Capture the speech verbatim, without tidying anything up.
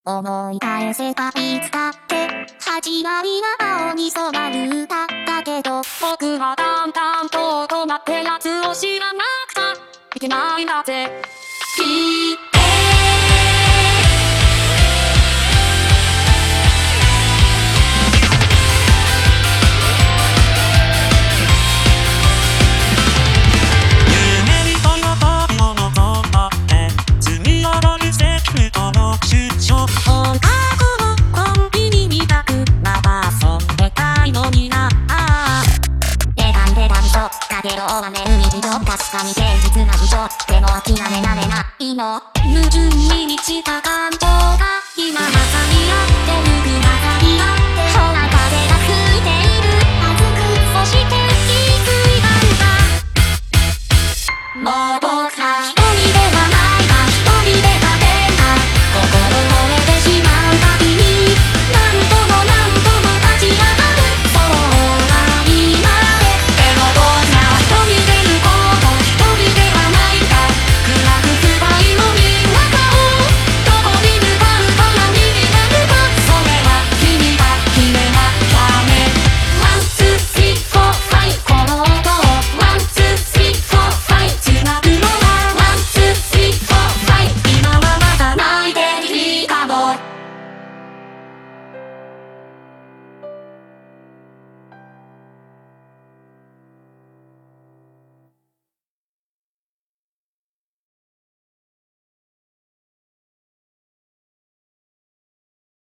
思い返せばいつだって始まりは青に染まる歌だけど、僕はだんだんと大人ってやつを知らなくちゃいけないんだぜ。聞いて確かに現実な以上でも諦められないの。矛盾に満ちた感情が今まさにやってる